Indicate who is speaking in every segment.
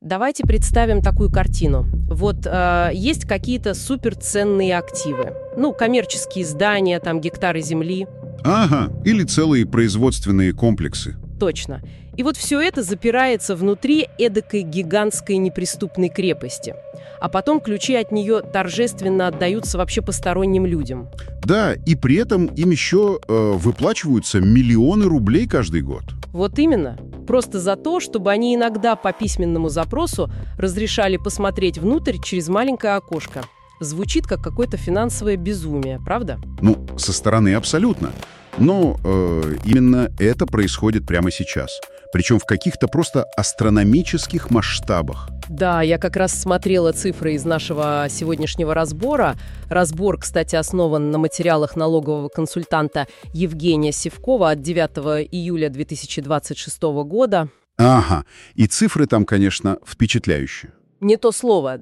Speaker 1: Давайте представим такую картину. Вот есть какие-то суперценные активы. Ну, коммерческие здания, там гектары земли.
Speaker 2: Ага, или целые производственные комплексы.
Speaker 1: Точно. И вот все это запирается внутри эдакой гигантской неприступной крепости. А потом ключи от нее торжественно отдаются вообще посторонним людям.
Speaker 2: Да, и при этом им еще выплачиваются миллионы рублей каждый год.
Speaker 1: Вот именно. Просто за то, чтобы они иногда по письменному запросу разрешали посмотреть внутрь через маленькое окошко. Звучит как какое-то финансовое безумие, правда?
Speaker 2: Ну, со стороны абсолютно. Но именно это происходит прямо сейчас. Причем в каких-то просто астрономических масштабах.
Speaker 1: Да, я как раз смотрела цифры из нашего сегодняшнего разбора. Разбор, кстати, основан на материалах налогового консультанта Евгения Сивкова от 9 июля 2026 года.
Speaker 2: Ага, и цифры там, конечно, впечатляющие.
Speaker 1: Не то слово.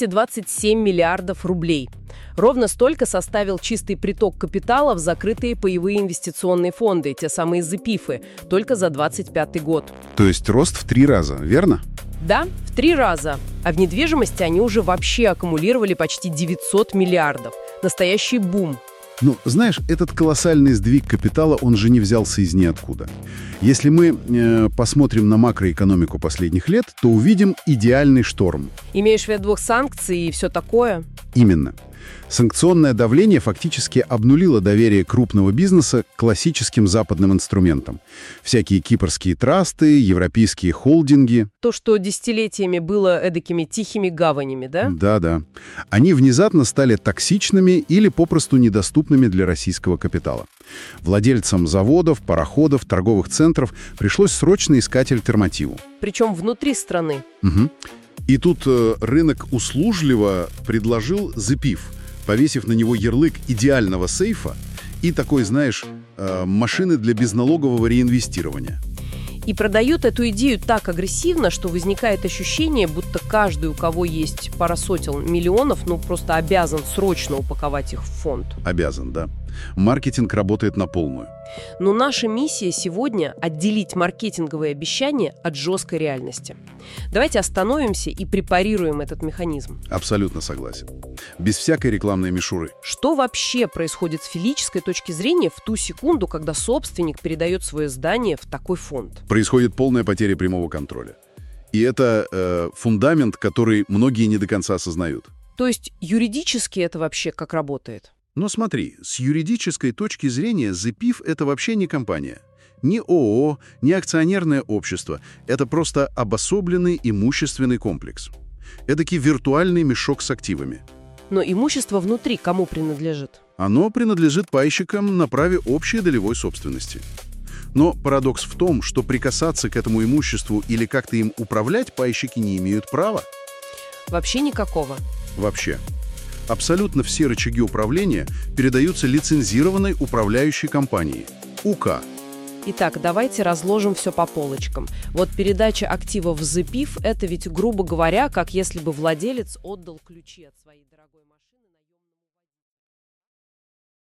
Speaker 1: 227 миллиардов рублей. Ровно столько составил чистый приток капитала в закрытые паевые инвестиционные фонды, те самые ЗПИФы, только за 2025 год.
Speaker 2: То есть рост в 3 раза, верно?
Speaker 1: Да, в 3 раза. А в недвижимости они уже вообще аккумулировали почти 900 миллиардов. Настоящий бум.
Speaker 2: Ну, знаешь, этот колоссальный сдвиг капитала, он же не взялся из ниоткуда. Если мы посмотрим на макроэкономику последних лет, то увидим идеальный шторм.
Speaker 1: Имеешь в виду санкции и все такое?
Speaker 2: Именно. Санкционное давление фактически обнулило доверие крупного бизнеса к классическим западным инструментам. Всякие кипрские трасты, европейские холдинги.
Speaker 1: То, что десятилетиями было эдакими тихими гаванями, да?
Speaker 2: Да-да. Они внезапно стали токсичными или попросту недоступными для российского капитала. Владельцам заводов, пароходов, торговых центров пришлось срочно искать альтернативу.
Speaker 1: Причем внутри страны.
Speaker 2: Угу. И тут рынок услужливо предложил ЗПИФ, повесив на него ярлык идеального сейфа и такой, знаешь, машины для безналогового реинвестирования.
Speaker 1: И продают эту идею так агрессивно, что возникает ощущение, будто каждый, у кого есть пара сотен миллионов, ну просто обязан срочно упаковать их в фонд.
Speaker 2: Обязан, да. Маркетинг работает на полную.
Speaker 1: Но наша миссия сегодня – отделить маркетинговые обещания от жесткой реальности. Давайте остановимся и препарируем этот механизм.
Speaker 2: Абсолютно согласен. Без всякой рекламной мишуры.
Speaker 1: Что вообще происходит с физической точки зрения в ту секунду, когда собственник передает свое здание в такой фонд?
Speaker 2: Происходит полная потеря прямого контроля. И это фундамент, который многие не до конца осознают.
Speaker 1: То есть юридически это вообще как работает?
Speaker 2: Но смотри, с юридической точки зрения ЗПИФ — это вообще не компания. Ни ООО, ни акционерное общество. Это просто обособленный имущественный комплекс. Эдакий виртуальный мешок с активами.
Speaker 1: Но имущество внутри кому принадлежит?
Speaker 2: Оно принадлежит пайщикам на праве общей долевой собственности. Но парадокс в том, что прикасаться к этому имуществу или как-то им управлять пайщики не имеют права.
Speaker 1: Вообще никакого?
Speaker 2: Вообще. Абсолютно все рычаги управления передаются лицензированной управляющей компании – УК.
Speaker 1: Итак, давайте разложим все по полочкам. Вот передача активов в ЗПИФ – это ведь, грубо говоря, как если бы владелец отдал ключи от своей дорогой машины.